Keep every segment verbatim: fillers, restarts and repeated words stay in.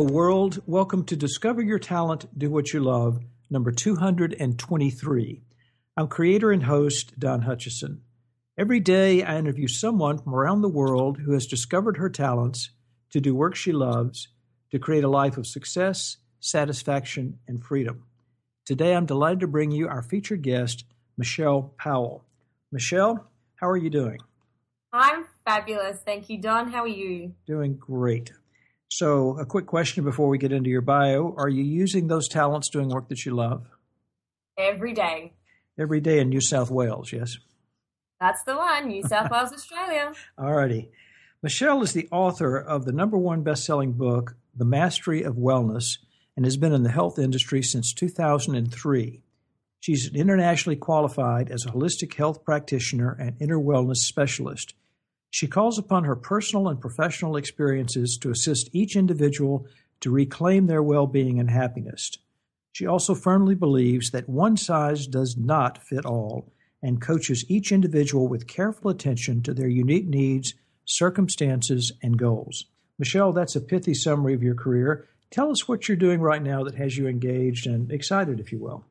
world. Welcome to Discover Your Talent, Do What You Love, number two hundred twenty-three. I'm creator and host Don Hutchison. Every day I interview someone from around the world who has discovered her talents to do work she loves, to create a life of success, satisfaction, and freedom. Today I'm delighted to bring you our featured guest, Michelle Powell. Michelle, how are you doing? I'm fabulous. Thank you, Don. How are you? Doing great. So a quick question before we get into your bio. Are you using those talents doing work that you love? Every day. Every day in New South Wales, yes? That's the one, New South Wales, Australia. All righty. Michelle is the author of the number one best-selling book, The Mastery of Wellness, and has been in the health industry since two thousand three. She's internationally qualified as a holistic health practitioner and inner wellness specialist. She calls upon her personal and professional experiences to assist each individual to reclaim their well-being and happiness. She also firmly believes that one size does not fit all and coaches each individual with careful attention to their unique needs, circumstances, and goals. Michelle, that's a pithy summary of your career. Tell us what you're doing right now that has you engaged and excited, if you will.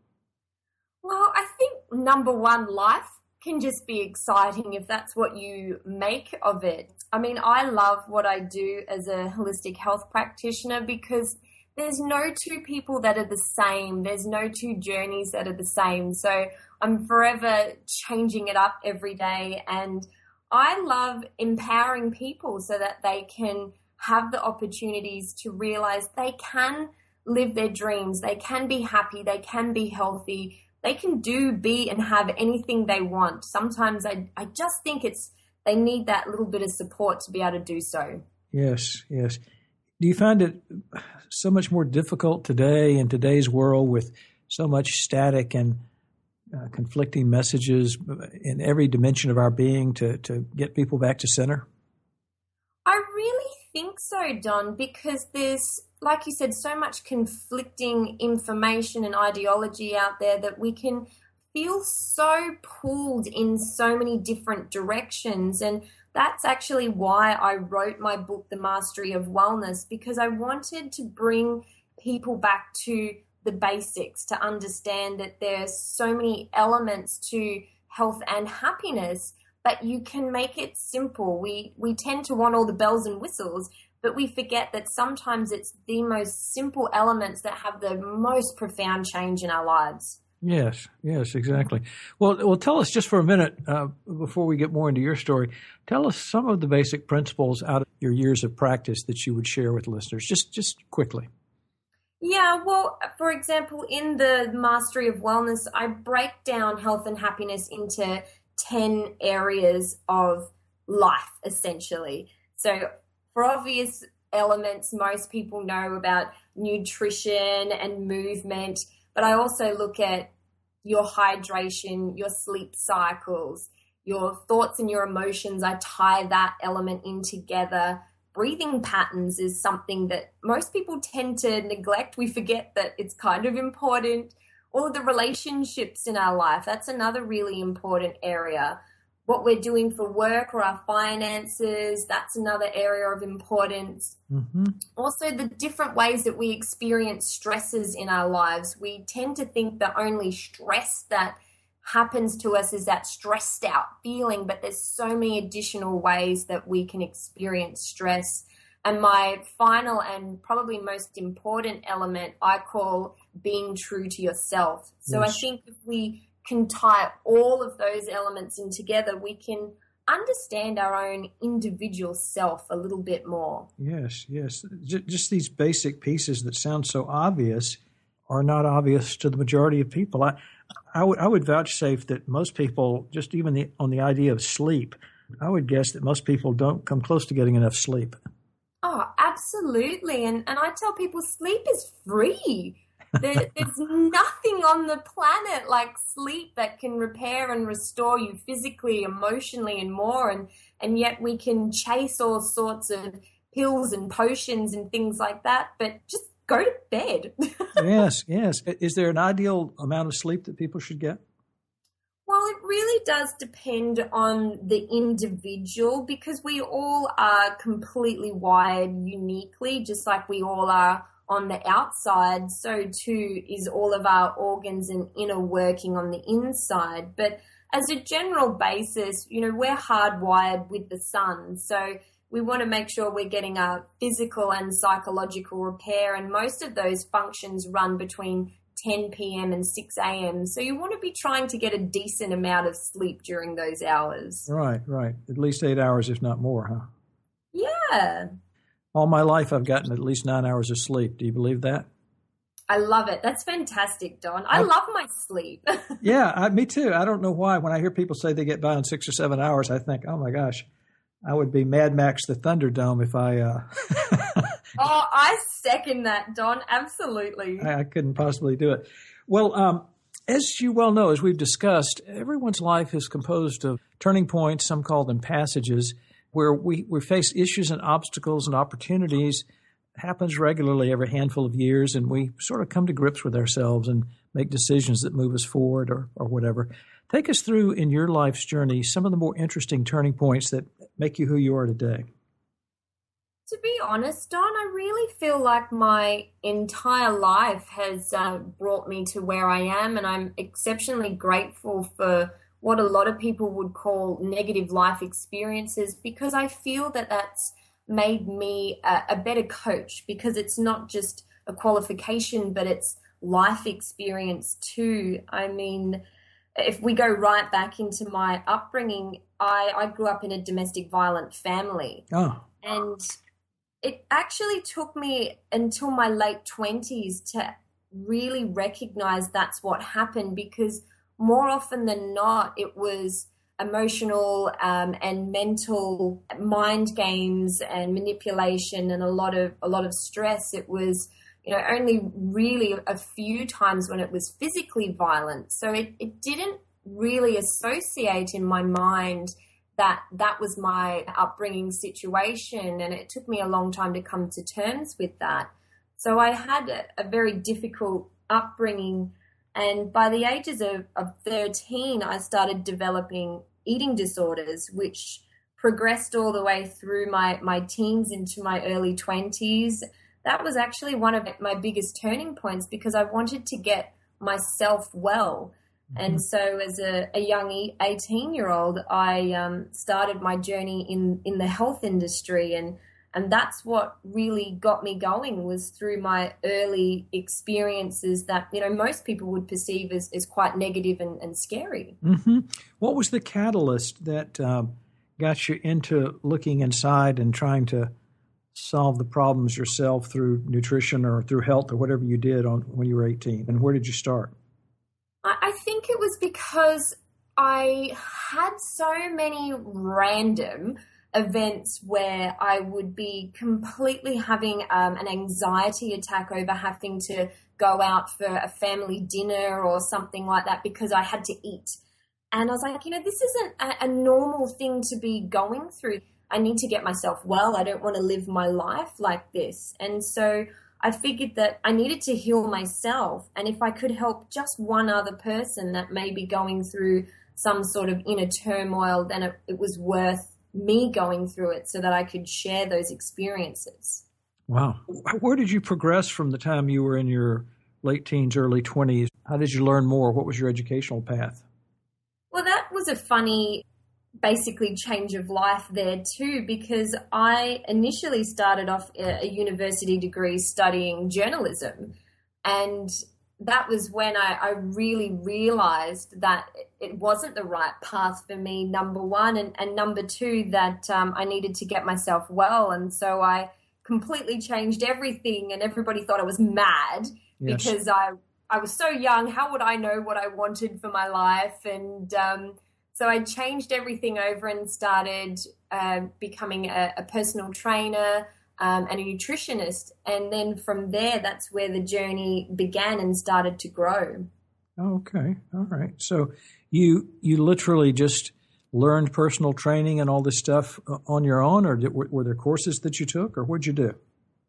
Well, I think number one, life can just be exciting if that's what you make of it. I mean, I love what I do as a holistic health practitioner because there's no two people that are the same. There's no two journeys that are the same. So I'm forever changing it up every day. And I love empowering people so that they can have the opportunities to realize they can live their dreams. They can be happy. They can be healthy. They can do, be, and have anything they want. Sometimes I, I just think it's they need that little bit of support to be able to do so. Yes, yes. Do you find it so much more difficult today in today's world with so much static and uh, conflicting messages in every dimension of our being to, to get people back to center? I really think so, Don, because there's, like you said, so much conflicting information and ideology out there that we can feel so pulled in so many different directions. And that's actually why I wrote my book, The Mastery of Wellness, because I wanted to bring people back to the basics, to understand that there's so many elements to health and happiness, but you can make it simple. We we tend to want all the bells and whistles, but we forget that sometimes it's the most simple elements that have the most profound change in our lives. Yes, yes, exactly. Well, well, tell us just for a minute, uh, before we get more into your story, tell us some of the basic principles out of your years of practice that you would share with listeners, just, just quickly. Yeah, well, for example, in the Mastery of Wellness, I break down health and happiness into ten areas of life, essentially. So for obvious elements, most people know about nutrition and movement, but I also look at your hydration, your sleep cycles, your thoughts and your emotions. I tie that element in together. Breathing patterns is something that most people tend to neglect. We forget that it's kind of important. All of the relationships in our life, that's another really important area. What we're doing for work or our finances, that's another area of importance. Mm-hmm. Also, the different ways that we experience stresses in our lives. We tend to think the only stress that happens to us is that stressed out feeling, but there's so many additional ways that we can experience stress. And my final and probably most important element I call being true to yourself. So yes. I think if we can tie all of those elements in together, we can understand our own individual self a little bit more. Yes, yes. Just these basic pieces that sound so obvious are not obvious to the majority of people. I, I would, I would vouchsafe that most people, just even the, on the idea of sleep, I would guess that most people don't come close to getting enough sleep. Oh, absolutely. And and I tell people sleep is free. There, there's nothing on the planet like sleep that can repair and restore you physically, emotionally, and more. And, and yet we can chase all sorts of pills and potions and things like that, but just go to bed. Yes, yes. Is there an ideal amount of sleep that people should get? Well, Well, it really does depend on the individual because we all are completely wired uniquely, just like we all are on the outside. So too is all of our organs and inner working on the inside. But as a general basis, you know, we're hardwired with the sun. So we want to make sure we're getting a physical and psychological repair. And most of those functions run between ten p.m. and six a.m. So you want to be trying to get a decent amount of sleep during those hours. Right, right. At least eight hours, if not more, huh? Yeah. All my life, I've gotten at least nine hours of sleep. Do you believe that? I love it. That's fantastic, Don. I, I love my sleep. Yeah, I, me too. I don't know why. When I hear people say they get by in six or seven hours, I think, oh my gosh, I would be Mad Max the Thunderdome if I... Uh... Oh, I second that, Don. Absolutely. I, I couldn't possibly do it. Well, um, as you well know, as we've discussed, everyone's life is composed of turning points, some call them passages, where we, we face issues and obstacles and opportunities. It happens regularly every handful of years, and we sort of come to grips with ourselves and make decisions that move us forward or, or whatever. Take us through, in your life's journey, some of the more interesting turning points that make you who you are today. To be honest, Don, I really feel like my entire life has uh, brought me to where I am, and I'm exceptionally grateful for what a lot of people would call negative life experiences, because I feel that that's made me a, a better coach, because it's not just a qualification, but it's life experience too. I mean, if we go right back into my upbringing, I, I grew up in a domestic violent family. Oh. And it actually took me until my late twenties to really recognize that's what happened, because more often than not, it was emotional um, and mental mind games and manipulation and a lot of a lot of stress. It was, you know, only really a few times when it was physically violent. So it, it didn't really associate in my mind that that was my upbringing situation, and it took me a long time to come to terms with that. So I had a, a very difficult upbringing, and by the ages of, of thirteen, I started developing eating disorders, which progressed all the way through my, my teens into my early twenties. That was actually one of my biggest turning points, because I wanted to get myself well. And so as a, a young eighteen-year-old, I um, started my journey in, in the health industry, and, and that's what really got me going, was through my early experiences that, you know, most people would perceive as, as quite negative and, and scary. Mm-hmm. What was the catalyst that um, got you into looking inside and trying to solve the problems yourself through nutrition or through health or whatever you did on when you were eighteen? And where did you start? I think it was because I had so many random events where I would be completely having um, an anxiety attack over having to go out for a family dinner or something like that because I had to eat. And I was like, you know, this isn't a, a normal thing to be going through. I need to get myself well. I don't want to live my life like this. And so I figured that I needed to heal myself, and if I could help just one other person that may be going through some sort of inner turmoil, then it, it was worth me going through it so that I could share those experiences. Wow. Where did you progress from the time you were in your late teens, early twenties? How did you learn more? What was your educational path? Well, that was a funny basically change of life there too, because I initially started off a, a university degree studying journalism, and that was when I, I really realized that it wasn't the right path for me, number one, and, and number two, that um, I needed to get myself well. And so I completely changed everything, and everybody thought I was mad. Yes. Because I, I was so young. How would I know what I wanted for my life? And um, So I changed everything over and started uh, becoming a, a personal trainer um, and a nutritionist. And then from there, that's where the journey began and started to grow. Okay. All right. So you you literally just learned personal training and all this stuff on your own, or did, were, were there courses that you took, or what'd you do?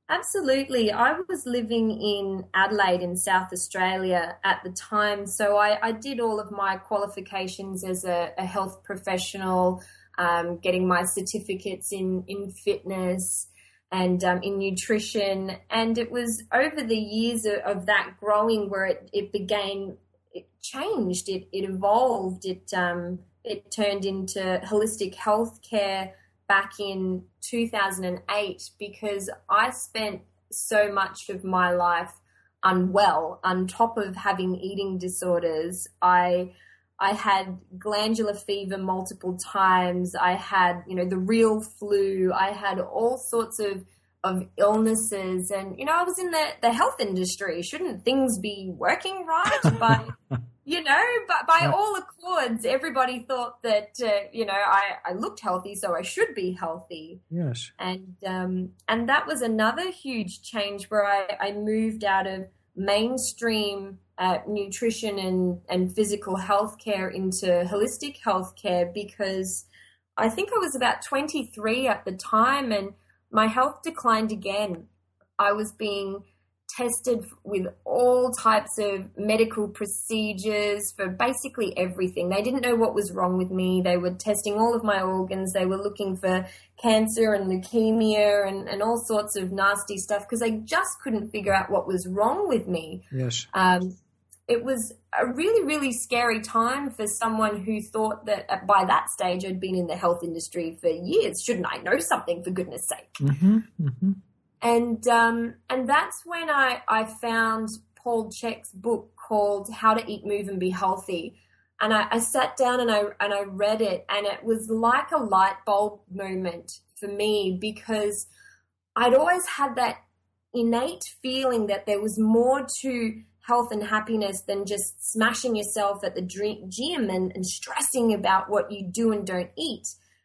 Absolutely. I was living in Adelaide in South Australia at the time, so I, I did all of my qualifications as a, a health professional, um, getting my certificates in, in fitness and um, in nutrition. And it was over the years of, of that growing where it, it began, it changed, it, it evolved, it, um, it turned into holistic healthcare back in two thousand eight, because I spent so much of my life unwell. On top of having eating disorders, I I had glandular fever multiple times. I had, you know, the real flu. I had all sorts of of illnesses, and you know, I was in the the health industry. Shouldn't things be working right? But you know, but by all accords, everybody thought that, uh, you know, I, I looked healthy, so I should be healthy. Yes. And um, and that was another huge change where I, I moved out of mainstream uh, nutrition and, and physical health care into holistic health care, because I think I was about twenty-three at the time and my health declined again. I was being tested with all types of medical procedures for basically everything. They didn't know what was wrong with me. They were testing all of my organs. They were looking for cancer and leukemia and, and all sorts of nasty stuff because they just couldn't figure out what was wrong with me. Yes. Um, it was a really, really scary time for someone who thought that by that stage I'd been in the health industry for years. Shouldn't I know something, for goodness sake? Mm-hmm, mm-hmm. And um, and that's when I, I found Paul Chek's book called How to Eat, Move and Be Healthy. And I, I sat down and I and I read it, and it was like a light bulb moment for me, because I'd always had that innate feeling that there was more to health and happiness than just smashing yourself at the gym and, and stressing about what you do and don't eat.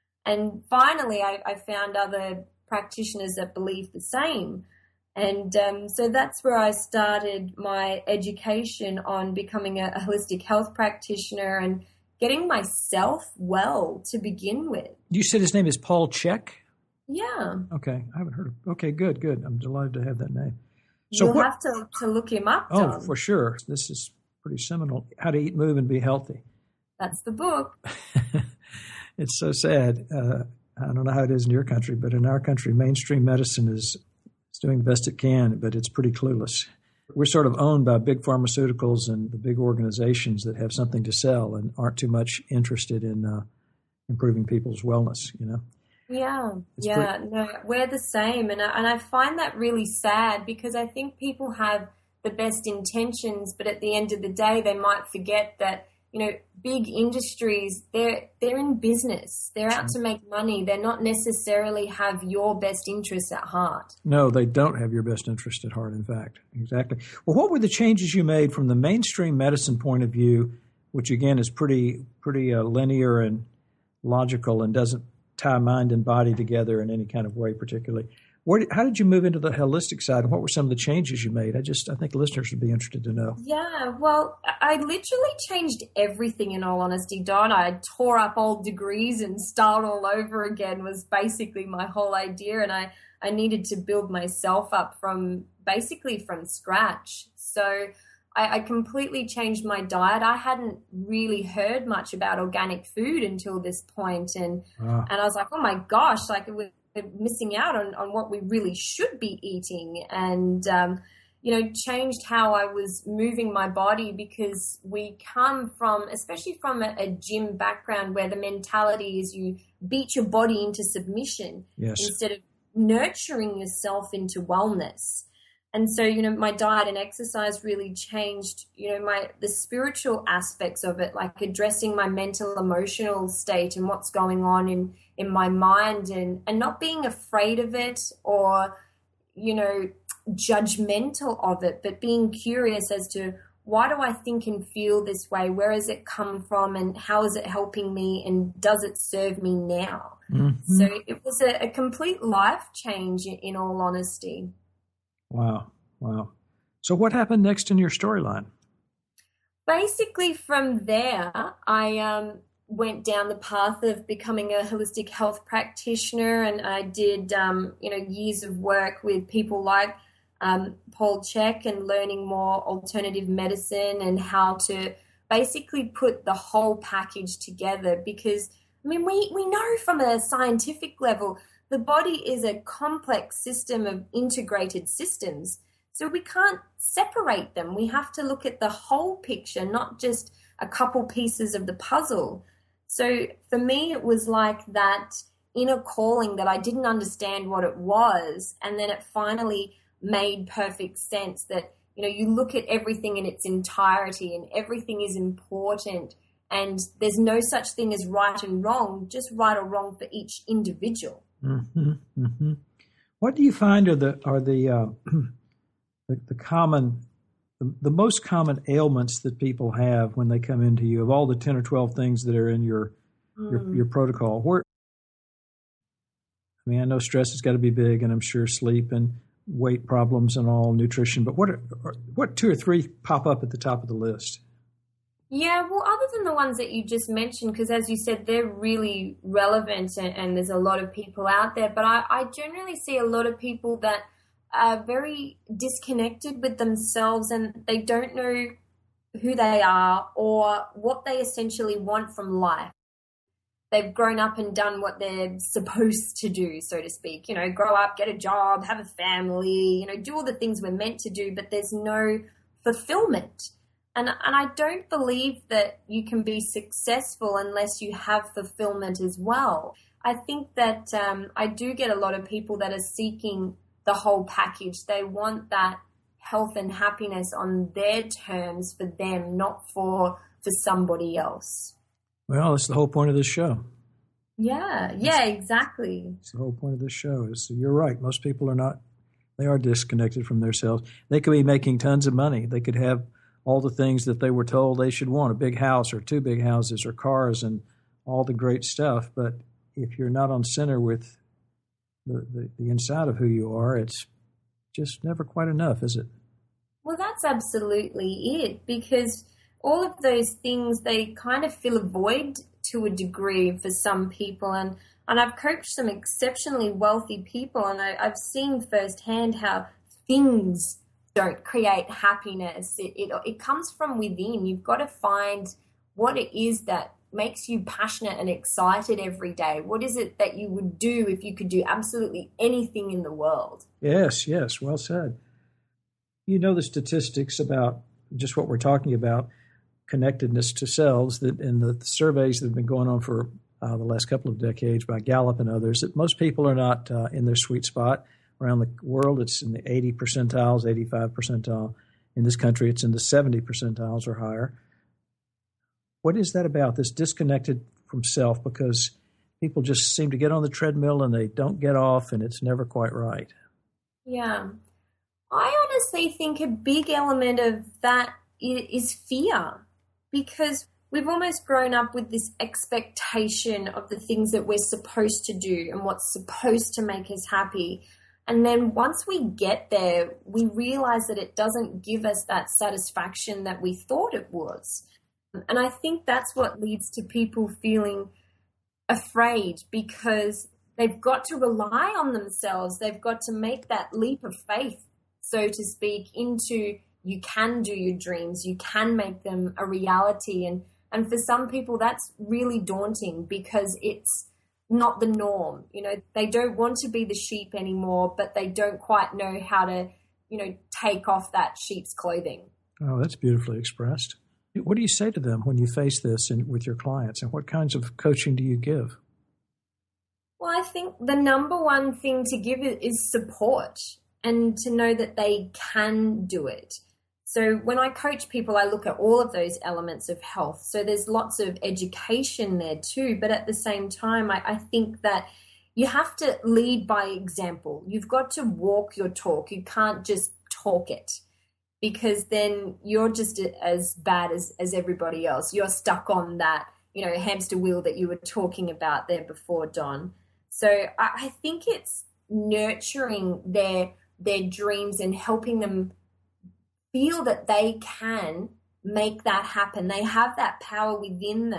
And finally, I, I found other practitioners that believe the same. And um, so that's where I started my education on becoming a, a holistic health practitioner and getting myself well to begin with. You said his name is Paul Chek? Yeah. Okay. I haven't heard of Okay, good, good. I'm delighted to have that name. So You'll what, have to, to look him up, Oh, Don. for sure. This is pretty seminal. How to Eat, Move, and Be Healthy. That's the book. It's so sad. Uh, I don't know how it is in your country, but in our country, mainstream medicine is, is doing the best it can, but it's pretty clueless. We're sort of owned by big pharmaceuticals and the big organizations that have something to sell and aren't too much interested in uh, improving people's wellness, you know? Yeah, It's yeah, pretty- no, we're the same. And I, and I find that really sad, because I think people have the best intentions, but at the end of the day, they might forget that, you know, big industries, they're they're in business. They're out to make money. They're not necessarily have your best interests at heart. No, they don't have your best interest at heart, in fact. Exactly. Well, what were the changes you made from the mainstream medicine point of view, which, again, is pretty pretty uh, linear and logical and doesn't tie mind and body together in any kind of way particularly? Where, how did you move into the holistic side, and what were some of the changes you made? I just, I think listeners would be interested to know. Yeah, well, I literally changed everything, in all honesty, Don. I tore up old degrees and started all over again was basically my whole idea, and I, I needed to build myself up from basically from scratch. So I, I completely changed my diet. I hadn't really heard much about organic food until this point, and Ah. and I was like, oh my gosh, like it was missing out on, on what we really should be eating, and um, you know, changed how I was moving my body, because we come from, especially from a, a gym background, where the mentality is you beat your body into submission Yes. instead of nurturing yourself into wellness. And so, you know, my diet and exercise really changed, you know, my the spiritual aspects of it, like addressing my mental, emotional state and what's going on in, in my mind, and, and not being afraid of it or, you know, judgmental of it, but being curious as to why do I think and feel this way? Where has it come from, and how is it helping me, and does it serve me now? Mm-hmm. So it was a, a complete life change, in all honesty. Wow. Wow. So what happened next in your storyline? Basically from there, I um went down the path of becoming a holistic health practitioner, and I did, um, you know, years of work with people like um, Paul Chek and learning more alternative medicine and how to basically put the whole package together. Because, I mean, we, we know from a scientific level, the body is a complex system of integrated systems. So we can't separate them. We have to look at the whole picture, not just a couple pieces of the puzzle. So for me, it was like that inner calling that I didn't understand what it was. And then it finally made perfect sense that, you know, you look at everything in its entirety and everything is important. And there's no such thing as right and wrong, just right or wrong for each individual. Mm-hmm, mm-hmm. What do you find are the are the uh, the, the common the, the most common ailments that people have when they come into you, of all the ten or twelve things that are in your mm. your, your protocol? Where, I mean, I know stress has got to be big, and I'm sure sleep and weight problems and all, nutrition. But what are, what two or three pop up at the top of the list? Yeah, well, other than the ones that you just mentioned, because as you said, they're really relevant and, and there's a lot of people out there. But I, I generally see a lot of people that are very disconnected with themselves and they don't know who they are or what they essentially want from life. They've grown up and done what they're supposed to do, so to speak. You know, grow up, get a job, have a family, you know, do all the things we're meant to do, but there's no fulfillment. And and I don't believe that you can be successful unless you have fulfillment as well. I think that um, I do get a lot of people that are seeking the whole package. They want that health and happiness on their terms for them, not for for somebody else. Well, that's the whole point of this show. Yeah, yeah, exactly. It's the whole point of this show. Is you're right. Most people are not. They are disconnected from themselves. They could be making tons of money. They could have all the things that they were told they should want, a big house or two big houses or cars and all the great stuff. But if you're not on center with the, the, the inside of who you are, it's just never quite enough, is it? Well, that's absolutely it, because all of those things, they kind of fill a void to a degree for some people. And, and I've coached some exceptionally wealthy people, and I, I've seen firsthand how things don't create happiness. It, it it comes from within. You've got to find what it is that makes you passionate and excited every day. What is it that you would do if you could do absolutely anything in the world? Yes, yes, well said. You know the statistics about just what we're talking about, connectedness to selves, that in the, the surveys that have been going on for uh, the last couple of decades by Gallup and others, that most people are not uh, in their sweet spot. Around the world, it's in the eighty percentiles, eighty-five percentile. In this country, it's in the seventy percentiles or higher. What is that about, this disconnected from self? Because people just seem to get on the treadmill and they don't get off, and it's never quite right. Yeah. I honestly think a big element of that is fear, because we've almost grown up with this expectation of the things that we're supposed to do and what's supposed to make us happy. And then once we get there, we realize that it doesn't give us that satisfaction that we thought it was. And I think that's what leads to people feeling afraid, because they've got to rely on themselves. They've got to make that leap of faith, so to speak, into you can do your dreams, you can make them a reality. And, and for some people, that's really daunting because it's not the norm. You know, they don't want to be the sheep anymore, but they don't quite know how to, you know, take off that sheep's clothing. Oh, that's beautifully expressed. What do you say to them when you face this in, with your clients, and what kinds of coaching do you give? Well, I think the number one thing to give is support, and to know that they can do it. So when I coach people, I look at all of those elements of health. So there's lots of education there too, but at the same time, I, I think that you have to lead by example. You've got to walk your talk. You can't just talk it, because then you're just as bad as, as everybody else. You're stuck on that, you know, hamster wheel that you were talking about there before, Don. So I, I think it's nurturing their their dreams and helping them feel that they can make that happen. They have that power within them.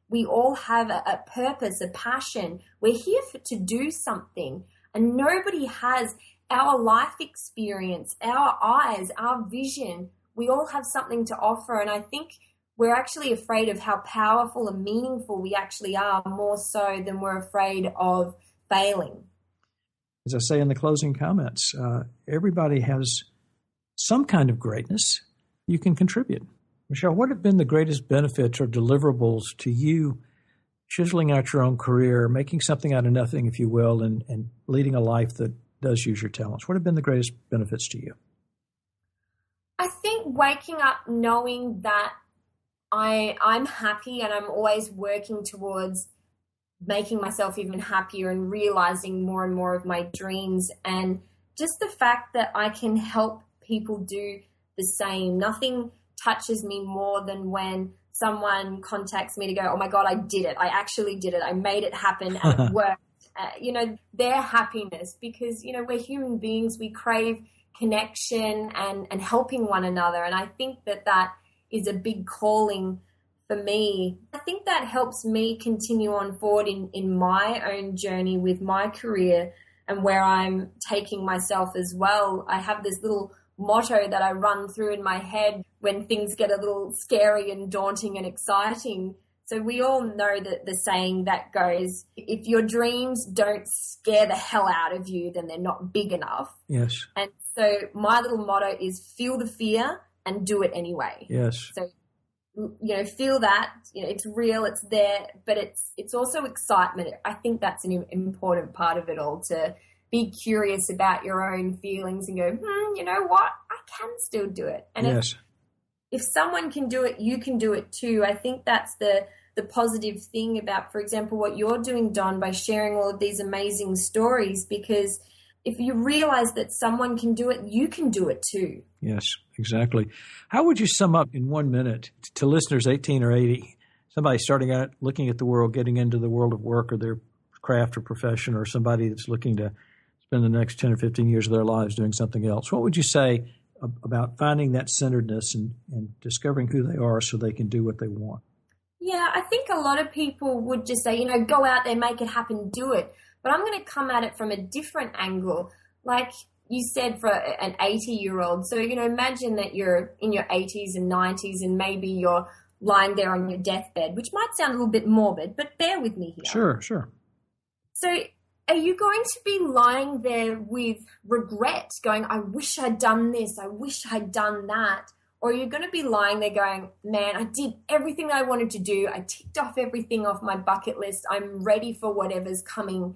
we all have a, a purpose, a passion. We're here for, to do something, and nobody has our life experience, our eyes, our vision. We all have something to offer, and I think we're actually afraid of how powerful and meaningful we actually are, more so than we're afraid of failing. As I say in the closing comments, uh, everybody has some kind of greatness you can contribute. Michelle, what have been the greatest benefits or deliverables to you chiseling out your own career, making something out of nothing, if you will, and, and leading a life that does use your talents? What have been the greatest benefits to you? I think waking up knowing that I, I'm happy and I'm always working towards making myself even happier and realizing more and more of my dreams, and just the fact that I can help people do the same. Nothing touches me more than when someone contacts me to go, oh my God, I did it. I actually did it. I made it happen and it worked. Uh, you know, their happiness, because, you know, we're human beings. We crave connection and, and helping one another. And I think that that is a big calling for me. I think that helps me continue on forward in, in my own journey with my career and where I'm taking myself as well. I have this little motto that I run through in my head when things get a little scary and daunting and exciting. So we all know that the saying that goes, if your dreams don't scare the hell out of you, then they're not big enough. Yes. And so my little motto is feel the fear and do it anyway. Yes. So, you know, feel that, you know, it's real, it's there, but it's it's also excitement. I think that's an important part of it all, to be curious about your own feelings and go, hmm, you know what, I can still do it. And yes. if, if someone can do it, you can do it too. I think that's the, the positive thing about, for example, what you're doing, Don, by sharing all of these amazing stories, because if you realize that someone can do it, you can do it too. Yes, exactly. How would you sum up in one minute to listeners eighteen or eighty, somebody starting out looking at the world, getting into the world of work or their craft or profession, or somebody that's looking to spend the next ten or fifteen years of their lives doing something else? What would you say about finding that centeredness and, and discovering who they are so they can do what they want? Yeah, I think a lot of people would just say, you know, go out there, make it happen, do it. But I'm going to come at it from a different angle. Like you said, for an eighty-year-old. So, you know, imagine that you're in your eighties and nineties and maybe you're lying there on your deathbed, which might sound a little bit morbid, but bear with me here. Sure, sure. So are you going to be lying there with regret, going, I wish I'd done this, I wish I'd done that? Or are you going to be lying there going, man, I did everything I wanted to do. I ticked off everything off my bucket list. I'm ready for whatever's coming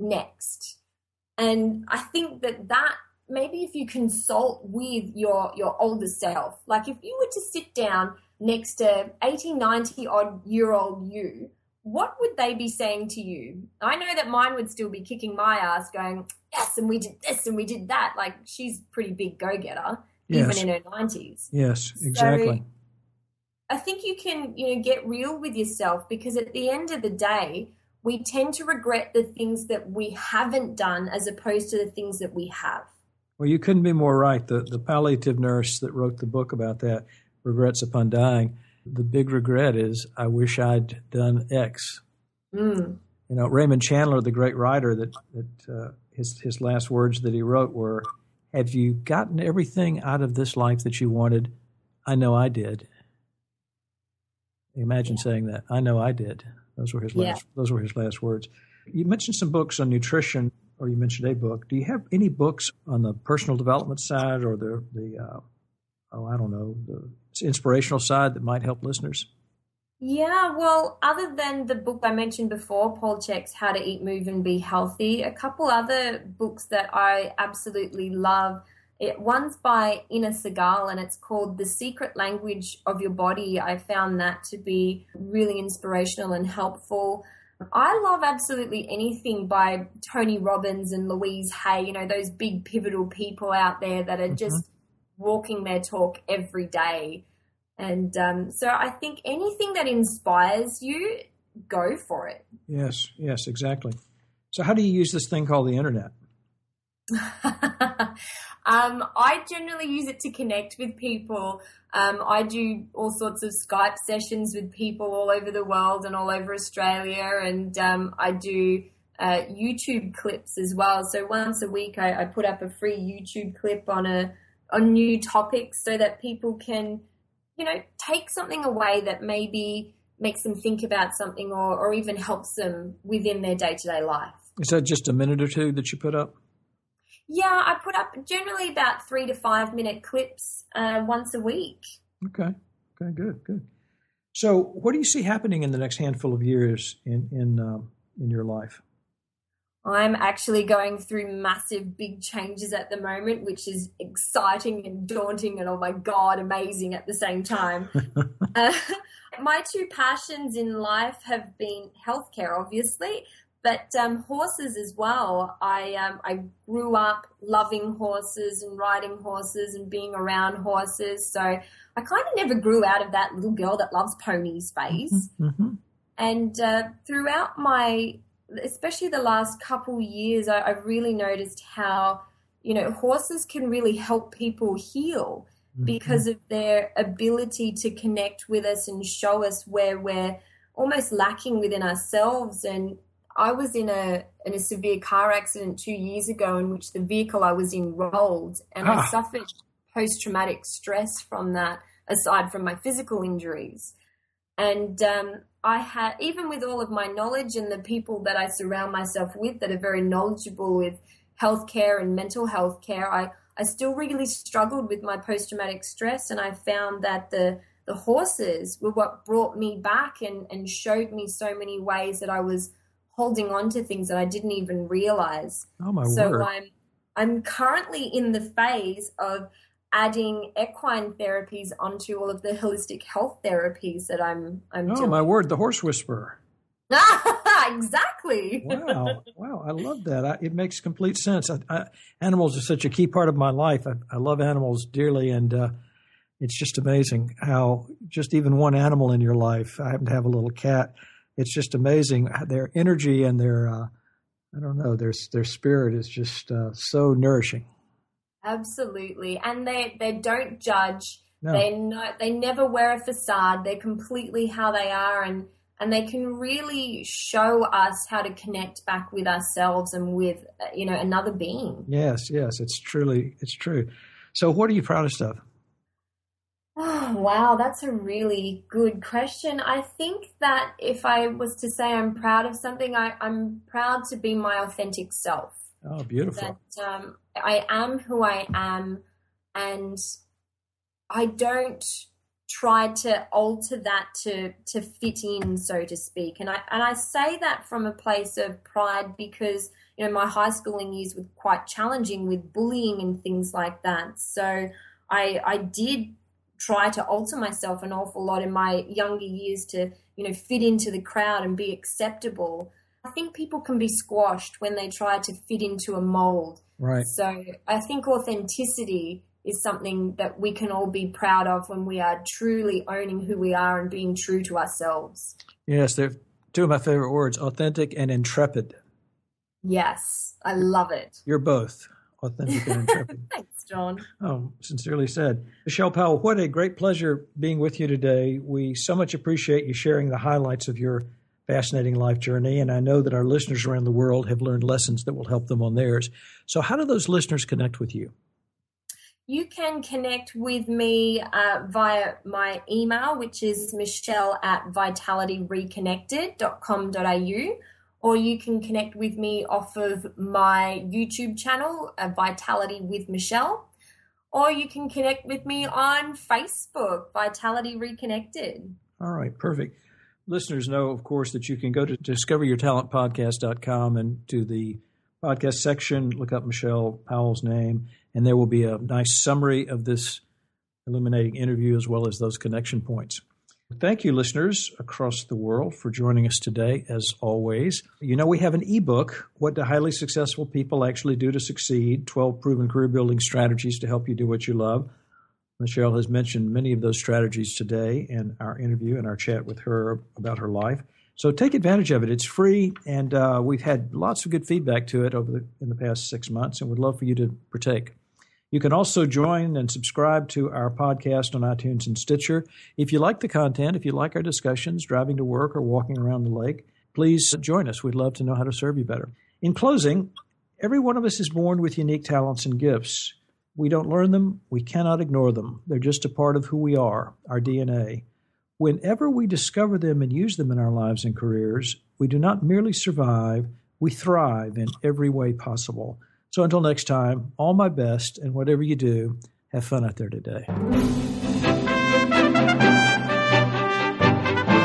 next. And I think that that maybe if you consult with your, your older self, like if you were to sit down next to eighty, ninety odd year old you, what would they be saying to you? I know that mine would still be kicking my ass going, yes, and we did this and we did that. Like she's a pretty big go-getter, yes, even in her nineties. Yes, exactly. So I think you can, you know, get real with yourself, because at the end of the day, we tend to regret the things that we haven't done as opposed to the things that we have. Well, you couldn't be more right. The, the palliative nurse that wrote the book about that, Regrets Upon Dying, the big regret is, I wish I'd done X. Mm. You know, Raymond Chandler, the great writer, that, that uh, his, his last words that he wrote were, have you gotten everything out of this life that you wanted? I know I did. Imagine yeah. saying that. I know I did. Those were his yeah. last. Those were his last words. You mentioned some books on nutrition, or you mentioned a book. Do you have any books on the personal development side, or the the uh, oh I don't know the inspirational side that might help listeners? Yeah, well, other than the book I mentioned before, Paul Chek's How to Eat, Move, and Be Healthy, a couple other books that I absolutely love. It, one's by Ina Segal, and it's called The Secret Language of Your Body. I found that to be really inspirational and helpful. I love absolutely anything by Tony Robbins and Louise Hay, you know, those big pivotal people out there that are just mm-hmm. walking their talk every day. And um, so I think anything that inspires you, go for it. Yes, yes, exactly. So how do you use this thing called the internet? um, I generally use it to connect with people. Um, I do all sorts of Skype sessions with people all over the world and all over Australia, and um, I do uh, YouTube clips as well. So once a week, I, I put up a free YouTube clip on a on new topics so that people can, you know, take something away that maybe makes them think about something or, or even helps them within their day-to-day life. Is that just a minute or two that you put up? Yeah, I put up generally about three to five minute clips uh, once a week. Okay. Okay, good, good. So what do you see happening in the next handful of years in, in, um, in your life? I'm actually going through massive, big changes at the moment, which is exciting and daunting and, oh my God, amazing at the same time. uh, my two passions in life have been healthcare, obviously, but um, horses as well. I um, I grew up loving horses and riding horses and being around horses. So I kind of never grew out of that little girl that loves ponies phase. Mm-hmm. And uh, throughout my, especially the last couple years, I, I've really noticed how, you know, horses can really help people heal mm-hmm. because of their ability to connect with us and show us where we're almost lacking within ourselves. And I was in a in a severe car accident two years ago in which the vehicle I was in rolled, and ah. I suffered post-traumatic stress from that, aside from my physical injuries. And um, I had, even with all of my knowledge and the people that I surround myself with that are very knowledgeable with healthcare and mental health care, I, I still really struggled with my post-traumatic stress, and I found that the the horses were what brought me back and, and showed me so many ways that I was holding on to things that I didn't even realize. Oh my so word. I'm I'm currently in the phase of adding equine therapies onto all of the holistic health therapies that I'm I'm oh, doing. Oh my word, the horse whisperer. Exactly. Wow, wow, I love that. I, it makes complete sense. I, I, animals are such a key part of my life. I, I love animals dearly, and uh, it's just amazing how just even one animal in your life. I happen to have a little cat. It's just amazing. Their energy and their, uh, I don't know, their their spirit is just uh, so nourishing. Absolutely, and they they don't judge. No. They know, they never wear a facade. They're completely how they are, and and they can really show us how to connect back with ourselves and with you know another being. Yes, yes, it's truly it's true. So, what are you proudest of? Oh, wow, that's a really good question. I think that if I was to say I'm proud of something, I, I'm proud to be my authentic self. Oh, beautiful. That um, I am who I am, and I don't try to alter that to to fit in, so to speak. And I and I say that from a place of pride because, you know, my high schooling years were quite challenging with bullying and things like that. So I I did try to alter myself an awful lot in my younger years to, you know, fit into the crowd and be acceptable. I think people can be squashed when they try to fit into a mold. Right. So I think authenticity is something that we can all be proud of when we are truly owning who we are and being true to ourselves. Yes, they're two of my favorite words, authentic and intrepid. Yes, I love it. You're both authentic and intrepid. Thanks, John. Oh, sincerely said. Michelle Powell, what a great pleasure being with you today. We so much appreciate you sharing the highlights of your fascinating life journey, and I know that our listeners around the world have learned lessons that will help them on theirs. So how do those listeners connect with you? You can connect with me uh, via my email, which is michelle at vitality reconnected dot com dot a u, or you can connect with me off of my YouTube channel, uh, Vitality with Michelle, or you can connect with me on Facebook, Vitality Reconnected. All right, perfect. Listeners know, of course, that you can go to discover your talent podcast dot com and to the podcast section, look up Michelle Powell's name, and there will be a nice summary of this illuminating interview as well as those connection points. Thank you, listeners across the world, for joining us today, as always. You know, we have an ebook, What Do Highly Successful People Actually Do to Succeed? twelve Proven Career-Building Strategies to Help You Do What You Love. Michelle has mentioned many of those strategies today in our interview and our chat with her about her life. So take advantage of it. It's free, and uh, we've had lots of good feedback to it over the, in the past six months, and would love for you to partake. You can also join and subscribe to our podcast on iTunes and Stitcher. If you like the content, if you like our discussions, driving to work or walking around the lake, please join us. We'd love to know how to serve you better. In closing, every one of us is born with unique talents and gifts. We don't learn them. We cannot ignore them. They're just a part of who we are, our D N A. Whenever we discover them and use them in our lives and careers, we do not merely survive, we thrive in every way possible. So until next time, all my best, and whatever you do, have fun out there today.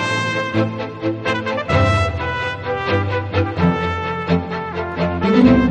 Thank you.